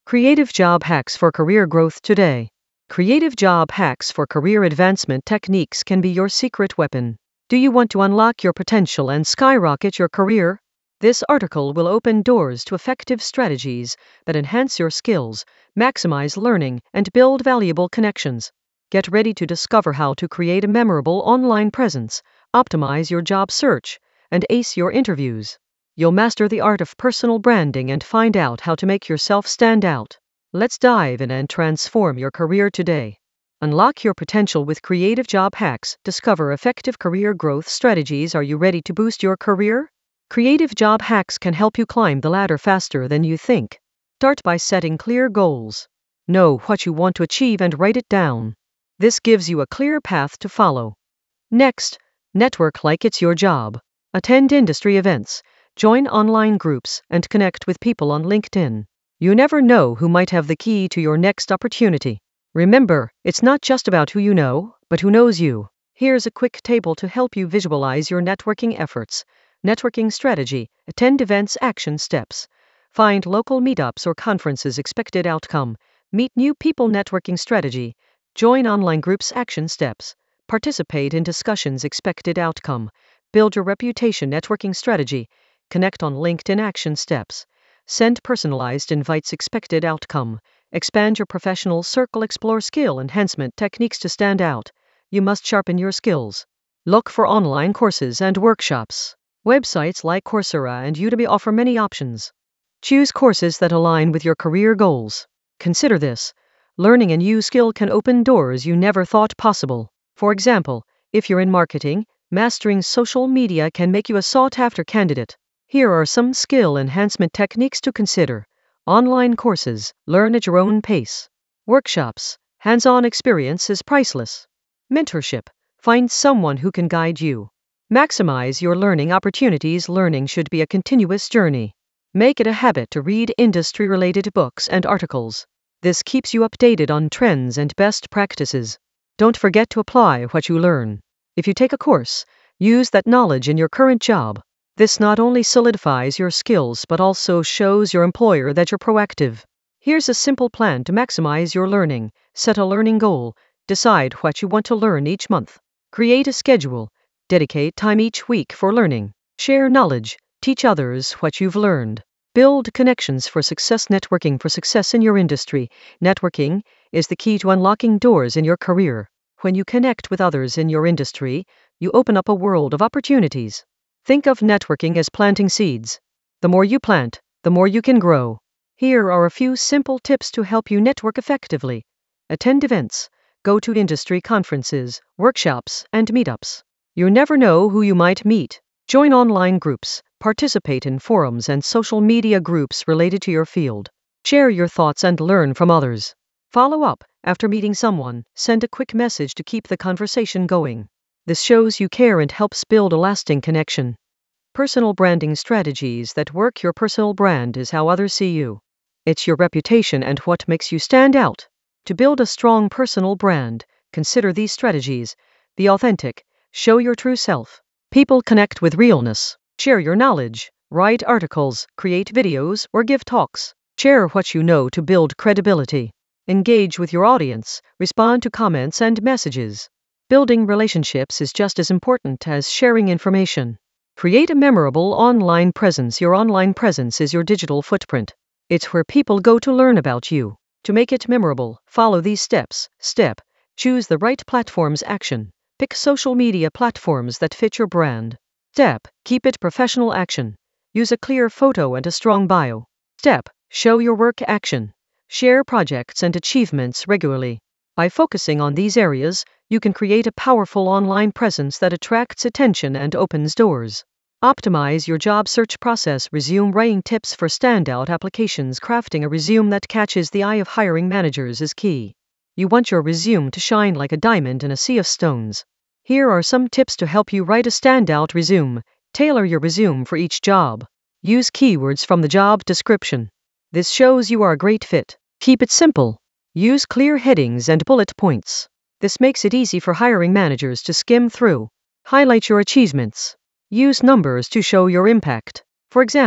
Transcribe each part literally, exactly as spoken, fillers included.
Creative job hacks for career growth today. Creative job hacks for career advancement techniques can be your secret weapon. Do you want to unlock your potential and skyrocket your career? This article will open doors to effective strategies that enhance your skills, maximize learning, and build valuable connections. Get ready to discover how to create a memorable online presence, optimize your job search, and ace your interviews. You'll master the art of personal branding and find out how to make yourself stand out. Let's dive in and transform your career today. Unlock your potential with creative job hacks. Discover effective career growth strategies. Are you ready to boost your career? Creative job hacks can help you climb the ladder faster than you think. Start by setting clear goals. Know what you want to achieve and write it down. This gives you a clear path to follow. Next, network like it's your job. Attend industry events, join online groups, and connect with people on LinkedIn. You never know who might have the key to your next opportunity. Remember, it's not just about who you know, but who knows you. Here's a quick table to help you visualize your networking efforts. Networking strategy. Attend events. Action steps. Find local meetups or conferences. Expected outcome. Meet new people. Networking strategy. Join online groups. Action steps. Participate in discussions. Expected outcome. Build your reputation. Networking strategy. Connect on LinkedIn. Action steps. Send personalized invites. Expected outcome. Expand your professional circle. Explore skill enhancement techniques to stand out. You must sharpen your skills. Look for online courses and workshops. Websites like Coursera and Udemy offer many options. Choose courses that align with your career goals. Consider this. Learning a new skill can open doors you never thought possible. For example, if you're in marketing, mastering social media can make you a sought-after candidate. Here are some skill enhancement techniques to consider. Online courses. Learn at your own pace. Workshops. Hands-on experience is priceless. Mentorship. Find someone who can guide you. Maximize your learning opportunities. Learning should be a continuous journey. Make it a habit to read industry-related books and articles. This keeps you updated on trends and best practices. Don't forget to apply what you learn. If you take a course, use that knowledge in your current job. This not only solidifies your skills but also shows your employer that you're proactive. Here's a simple plan to maximize your learning. Set a learning goal. Decide what you want to learn each month. Create a schedule. Dedicate time each week for learning. Share knowledge. Teach others what you've learned. Build connections for success. Networking for success in your industry. Networking is the key to unlocking doors in your career. When you connect with others in your industry, you open up a world of opportunities. Think of networking as planting seeds. The more you plant, the more you can grow. Here are a few simple tips to help you network effectively. Attend events. Go to industry conferences, workshops, and meetups. You never know who you might meet. Join online groups. Participate in forums and social media groups related to your field. Share your thoughts and learn from others. Follow up. After meeting someone, send a quick message to keep the conversation going. This shows you care and helps build a lasting connection. Personal branding strategies that work. Your personal brand is how others see you. It's your reputation and what makes you stand out. To build a strong personal brand, consider these strategies. Be authentic. Show your true self. People connect with realness. Share your knowledge. Write articles, create videos, or give talks. Share what you know to build credibility. Engage with your audience. Respond to comments and messages. Building relationships is just as important as sharing information. Create a memorable online presence. Your online presence is your digital footprint. It's where people go to learn about you. To make it memorable, follow these steps. Step. Choose the right platforms. Action. Pick social media platforms that fit your brand. Step. Keep it professional. Action. Use a clear photo and a strong bio. Step. Show your work. Action. Share projects and achievements regularly. By focusing on these areas, you can create a powerful online presence that attracts attention and opens doors. Optimize your job search process. Resume writing tips for standout applications. Crafting a resume that catches the eye of hiring managers is key. You want your resume to shine like a diamond in a sea of stones. Here are some tips to help you write a standout resume. Tailor your resume for each job. Use keywords from the job description. This shows you are a great fit. Keep it simple. Use clear headings and bullet points. This makes it easy for hiring managers to skim through. Highlight your achievements. Use numbers to show your impact. For example,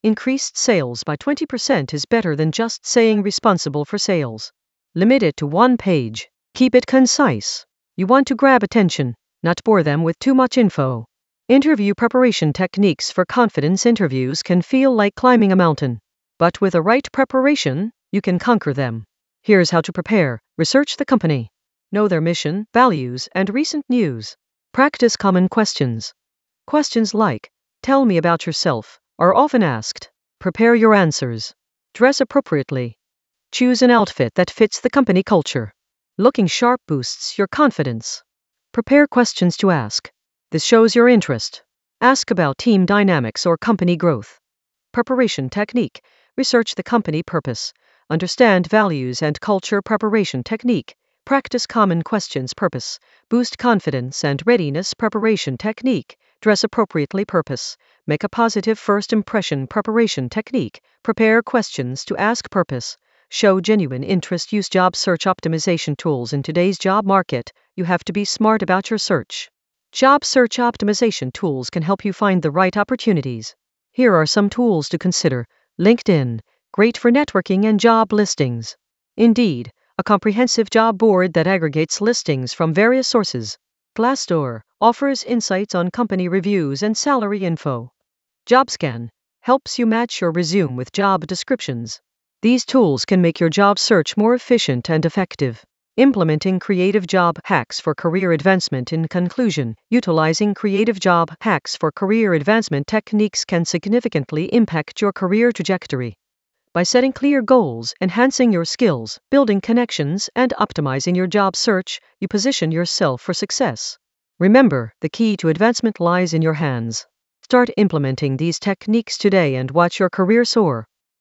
Increased sales by twenty percent is better than just saying responsible for sales. Limit it to one page. Keep it concise. You want to grab attention, not bore them with too much info. Interview preparation techniques for confidence interviews can feel like climbing a mountain, but with the right preparation, you can conquer them. Here's how to prepare. Research the company. Know their mission, values, and recent news. Practice common questions. Questions like, "Tell me about yourself," are often asked. Prepare your answers. Dress appropriately. Choose an outfit that fits the company culture. Looking sharp boosts your confidence. Prepare questions to ask. This shows your interest. Ask about team dynamics or company growth. Preparation technique. Research the company purpose. Understand values and culture. Preparation technique. Practice common questions. Purpose. Boost confidence and readiness. Preparation technique. Dress appropriately. Purpose. Make a positive first impression. Preparation technique. Prepare questions to ask. Purpose. Show genuine interest. Use job search optimization tools. In today's job market, you have to be smart about your search. Job search optimization tools can help you find the right opportunities. Here are some tools to consider. LinkedIn, great for networking and job listings. Indeed, a comprehensive job board that aggregates listings from various sources. Glassdoor offers insights on company reviews and salary info. JobScan helps you match your resume with job descriptions. These tools can make your job search more efficient and effective. Implementing creative job hacks for career advancement. In conclusion, utilizing creative job hacks for career advancement techniques can significantly impact your career trajectory. By setting clear goals, enhancing your skills, building connections, and optimizing your job search, you position yourself for success. Remember, the key to advancement lies in your hands. Start implementing these techniques today and watch your career soar.